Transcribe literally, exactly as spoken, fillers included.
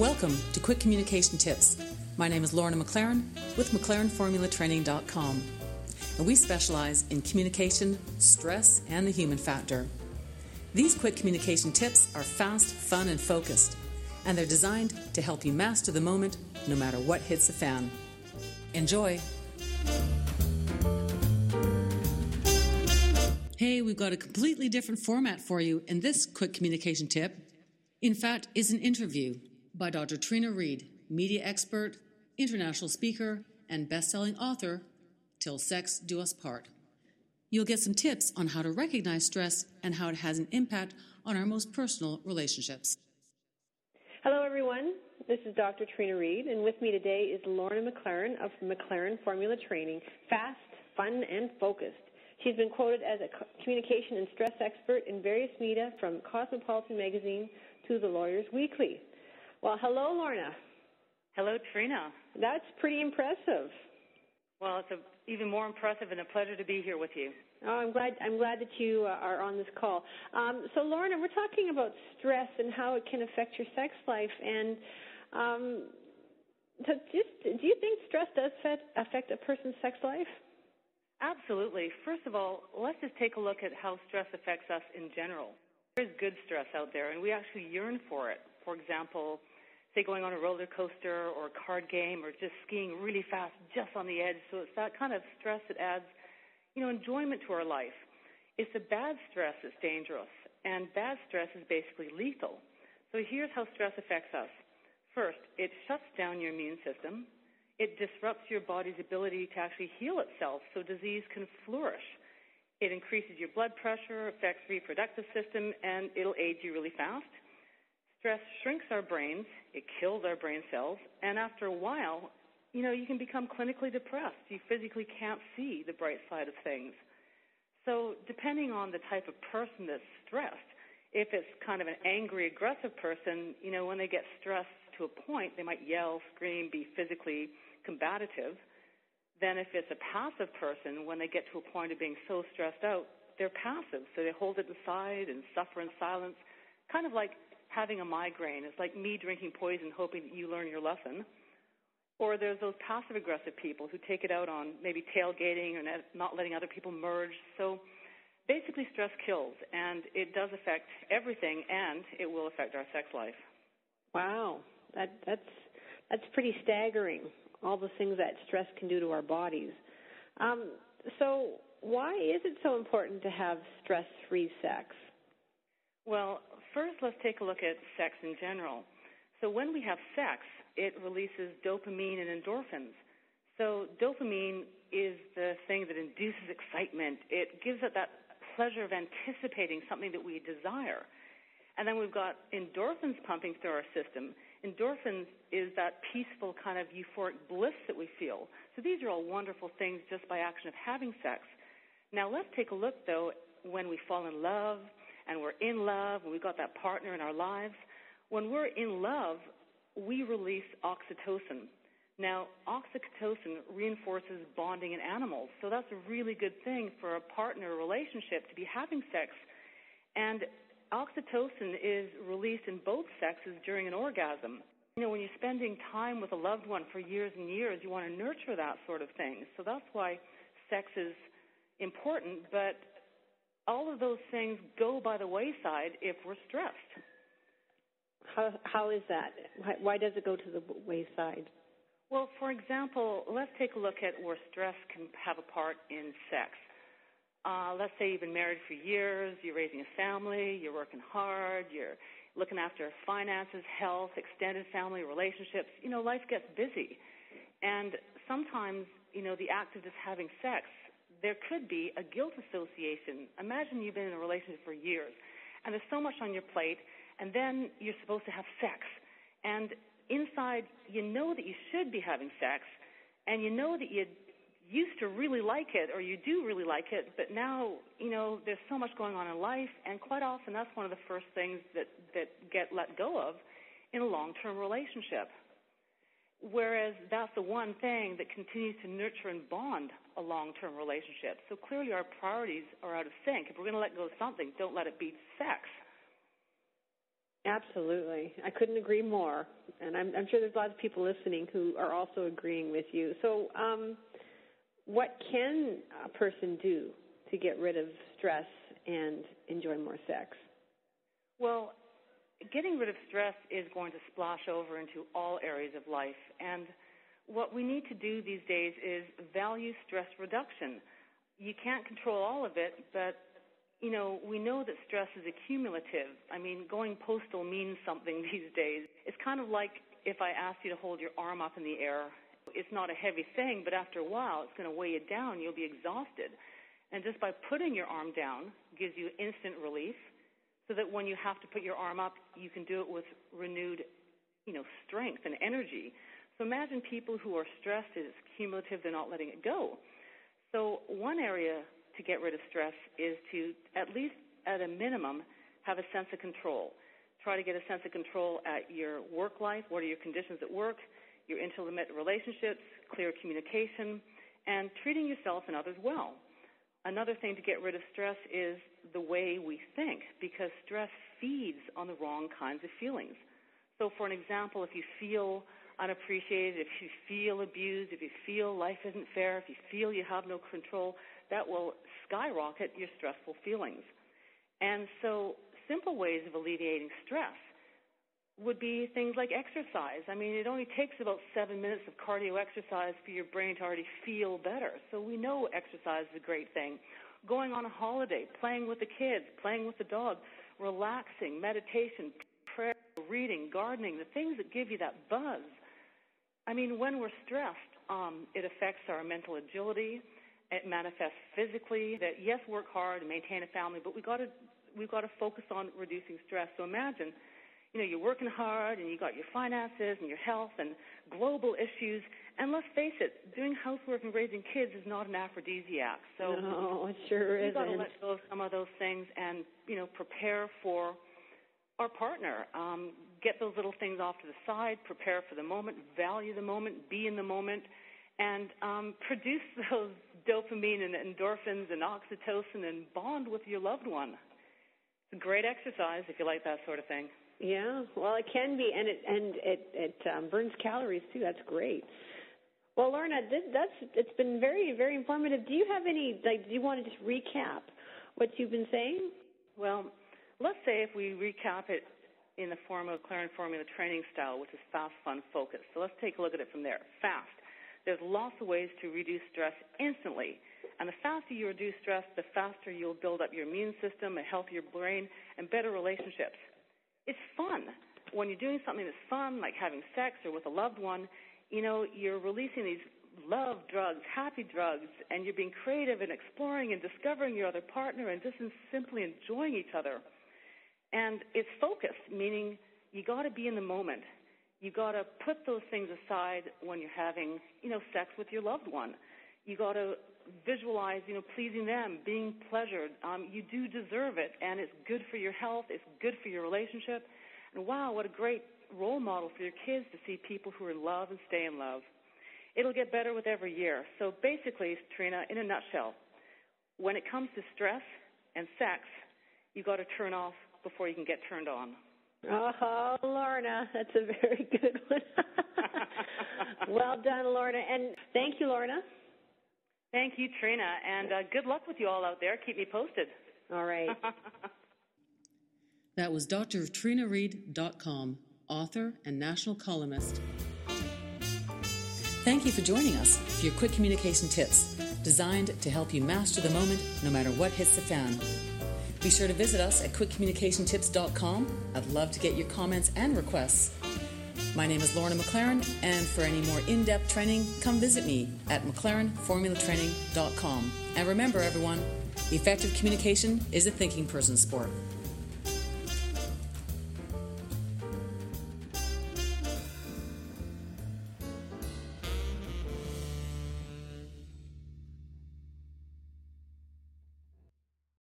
Welcome to Quick Communication Tips. My name is Lorna McLaren with McLaren Formula Training dot com, and we specialize in communication, stress, and the human factor. These quick communication tips are fast, fun, and focused, and they're designed to help you master the moment no matter what hits the fan. Enjoy! Hey, we've got a completely different format for you in this quick communication tip. In fact, it's an interview by Doctor Trina Reid, media expert, international speaker, and best-selling author, Till Sex Do Us Part. You'll get some tips on how to recognize stress and how it has an impact on our most personal relationships. Hello, everyone. This is Doctor Trina Reid, and with me today is Lorna McLaren of McLaren Formula Training, fast, fun, and focused. She's been quoted as a communication and stress expert in various media, from Cosmopolitan Magazine to The Lawyer's Weekly. Well, hello, Lorna. Hello, Trina. That's pretty impressive. Well, it's a, even more impressive and a pleasure to be here with you. Oh, I'm glad. I'm glad that you uh, are on this call. Um, so, Lorna, we're talking about stress and how it can affect your sex life. And um, so, just do you think stress does affect, affect a person's sex life? Absolutely. First of all, let's just take a look at how stress affects us in general. There's good stress out there, and we actually yearn for it. For example, say going on a roller coaster or a card game or just skiing really fast just on the edge. So it's that kind of stress that adds, you know, enjoyment to our life. It's the bad stress that's dangerous, and bad stress is basically lethal. So here's how stress affects us. First, it shuts down your immune system. It disrupts your body's ability to actually heal itself so disease can flourish. It increases your blood pressure, affects the reproductive system, and it'll age you really fast. Stress shrinks our brains, it kills our brain cells, and after a while, you know, you can become clinically depressed. You physically can't see the bright side of things. So depending on the type of person that's stressed, if it's kind of an angry, aggressive person, you know, when they get stressed to a point, they might yell, scream, be physically combative. Then if it's a passive person, when they get to a point of being so stressed out, they're passive. So they hold it aside and suffer in silence, kind of like having a migraine. It's like me drinking poison hoping that you learn your lesson. Or there's those passive-aggressive people who take it out on maybe tailgating or not letting other people merge. So basically stress kills, and it does affect everything, and it will affect our sex life. Wow, that, that's that's pretty staggering, all the things that stress can do to our bodies. Um, so why is it so important to have stress-free sex? Well, first let's take a look at sex in general. So when we have sex, it releases dopamine and endorphins. So dopamine is the thing that induces excitement. It gives it that pleasure of anticipating something that we desire. And then we've got endorphins pumping through our system. Endorphins is that peaceful kind of euphoric bliss that we feel. So these are all wonderful things just by action of having sex. Now let's take a look, though, when we fall in love and we're in love and we've got that partner in our lives. When we're in love, we release oxytocin. Now, oxytocin reinforces bonding in animals, so that's a really good thing for a partner relationship to be having sex. And oxytocin is released in both sexes during an orgasm. You know, when you're spending time with a loved one for years and years, you want to nurture that sort of thing. So that's why sex is important, but all of those things go by the wayside if we're stressed. How, how is that? Why, why does it go to the wayside? Well, for example, let's take a look at where stress can have a part in sex. Uh, let's say you've been married for years, you're raising a family, you're working hard, you're looking after finances, health, extended family, relationships. You know, life gets busy. And sometimes, you know, the act of just having sex, there could be a guilt association. Imagine you've been in a relationship for years, and there's so much on your plate, and then you're supposed to have sex. And inside, you know that you should be having sex, and you know that you used to really like it, or you do really like it, but now, you know, there's so much going on in life, and quite often that's one of the first things that, that get let go of in a long-term relationship. Whereas that's the one thing that continues to nurture and bond a long-term relationship. So clearly our priorities are out of sync. If we're going to let go of something, don't let it be sex. Absolutely. I couldn't agree more. And I'm, I'm sure there's lots of people listening who are also agreeing with you. So um, what can a person do to get rid of stress and enjoy more sex? Well, getting rid of stress is going to splash over into all areas of life. And what we need to do these days is value stress reduction. You can't control all of it, but you know, we know that stress is accumulative. I mean, going postal means something these days. It's kind of like if I asked you to hold your arm up in the air. It's not a heavy thing, but after a while, it's going to weigh you down. You'll be exhausted. And just by putting your arm down gives you instant relief so that when you have to put your arm up, you can do it with renewed, you know, strength and energy. So imagine people who are stressed. It's cumulative. They're not letting it go. So one area to get rid of stress is to, at least at a minimum, have a sense of control. Try to get a sense of control at your work life. What are your conditions at work, your intimate relationships, clear communication, and treating yourself and others well. Another thing to get rid of stress is the way we think, because stress feeds on the wrong kinds of feelings. So for an example, if you feel unappreciated, if you feel abused, if you feel life isn't fair, if you feel you have no control, that will skyrocket your stressful feelings. And so simple ways of alleviating stress would be things like exercise. I mean, it only takes about seven minutes of cardio exercise for your brain to already feel better. So we know exercise is a great thing. Going on a holiday, playing with the kids, playing with the dog, relaxing, meditation, prayer, reading, gardening, the things that give you that buzz. I mean, when we're stressed, um, it affects our mental agility. It manifests physically. That yes, work hard and maintain a family, but we got to we've got to focus on reducing stress. So imagine, you know, you're working hard and you got your finances and your health and global issues. And let's face it, doing housework and raising kids is not an aphrodisiac. So no, it sure isn't. We've got to let go of some of those things and, you know, prepare for our partner. Um, get those little things off to the side, prepare for the moment, value the moment, be in the moment, and um, produce those dopamine and endorphins and oxytocin and bond with your loved one. It's a great exercise if you like that sort of thing. Yeah, well, it can be, and it and it, it um, burns calories too. That's great. Well, Lorna, this, that's it's been very, very informative. Do you have any, like, do you want to just recap what you've been saying? Well, let's say if we recap it in the form of McLaren Formula training style, which is fast, fun, focused. So let's take a look at it from there. Fast. There's lots of ways to reduce stress instantly. And the faster you reduce stress, the faster you'll build up your immune system, a healthier brain, and better relationships. It's fun. When you're doing something that's fun, like having sex or with a loved one, you know, you're releasing these love drugs, happy drugs, and you're being creative and exploring and discovering your other partner and just simply enjoying each other. And it's focused, meaning you got to be in the moment. You got to put those things aside when you're having, you know, sex with your loved one. You got to visualize, you know, pleasing them, being pleasured. Um, you do deserve it, and it's good for your health. It's good for your relationship. And wow, what a great role model for your kids to see people who are in love and stay in love. It'll get better with every year. So basically, Trina, in a nutshell, when it comes to stress and sex, you got to turn off before you can get turned on. Oh, Lorna, that's a very good one. Well done, Lorna. And thank you, Lorna. Thank you, Trina. And uh, good luck with you all out there. Keep me posted. All right. That was D R Trina Reed dot com, author and national columnist. Thank you for joining us for your quick communication tips, designed to help you master the moment no matter what hits the fan. Be sure to visit us at quick communication tips dot com. I'd love to get your comments and requests. My name is Lorna McLaren, and for any more in-depth training, come visit me at McLaren Formula Training dot com. And remember, everyone, effective communication is a thinking person's sport.